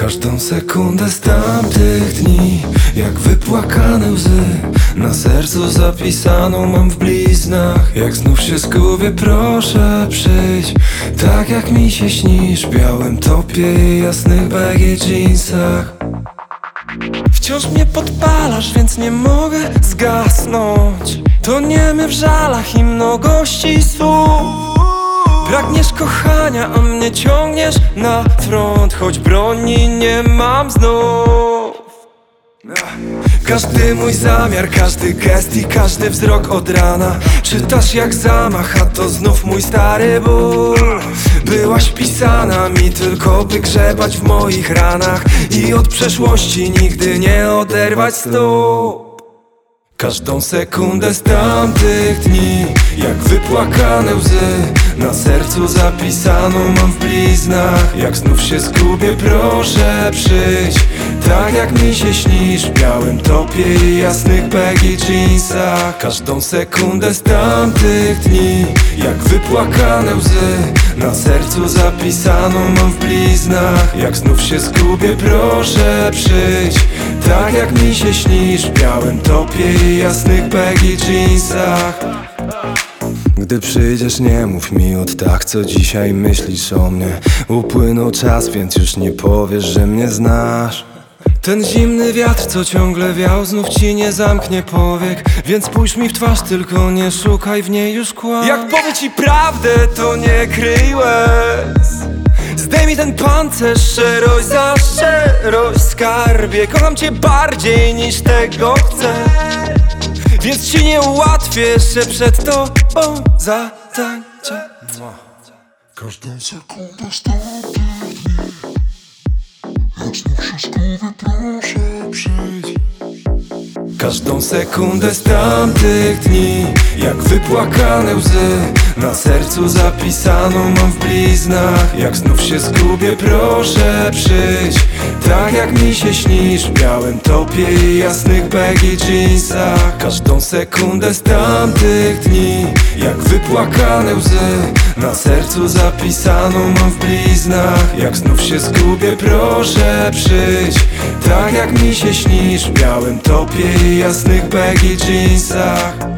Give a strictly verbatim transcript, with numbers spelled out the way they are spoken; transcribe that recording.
Każdą sekundę z tamtych dni, jak wypłakane łzy, na sercu zapisaną mam w bliznach. Jak znów się zgubię, proszę przyjdź, tak jak mi się śnisz, w białym topie i jasnych baggy jeansach. Wciąż mnie podpalasz, więc nie mogę zgasnąć. Toniemy w żalach i mnogości słów. Pragniesz kochania, a mnie ciągniesz na front, choć broni nie mam znów. Każdy mój zamiar, każdy gest i każdy wzrok od rana czytasz jak zamach, a to znów mój stary ból. Byłaś pisana mi tylko, by grzebać w moich ranach i od przeszłości nigdy nie oderwać stóp. Każdą sekundę z tamtych dni, jak wypłakane łzy, na sercu zapisaną mam w bliznach. Jak znów się zgubię, proszę przyjdź, tak jak mi się śnisz, w białym topie i jasnych baggy jeansach. Każdą sekundę z tamtych dni, jak wypłakane łzy, na sercu zapisaną mam w bliznach. Jak znów się zgubię, proszę przyjdź, tak jak mi się śnisz, w białym topie i jasnych baggy jeansach. Gdy przyjdziesz, nie mów mi od tak, co dzisiaj myślisz o mnie. Upłynął czas, więc już nie powiesz, że mnie znasz. Ten zimny wiatr, co ciągle wiał, znów ci nie zamknie powiek, więc spójrz mi w twarz, tylko nie szukaj w niej już kłam. Jak powie ci prawdę, to nie kryj łez. Zdejmij ten pancerz, szczerość za szczerość, skarbie. Kocham cię bardziej niż tego chcę, więc ci nie ułatwię, jeszcze przed tobą zatańczę. Każdą sekundę z tamtych dni, jak znów się zgubię, proszę przyjdź. Każdą sekundę z tamtych dni, jak wypłakane łzy, na sercu zapisaną mam w bliznach. Jak znów się zgubię, proszę przyjdź, tak jak mi się śnisz, w białym topie i jasnych baggy jeansach. Każdą sekundę z tamtych dni, jak wypłakane łzy, na sercu zapisaną mam w bliznach. Jak znów się zgubię, proszę przyjdź, tak jak mi się śnisz, w białym topie i jasnych baggy jeansach.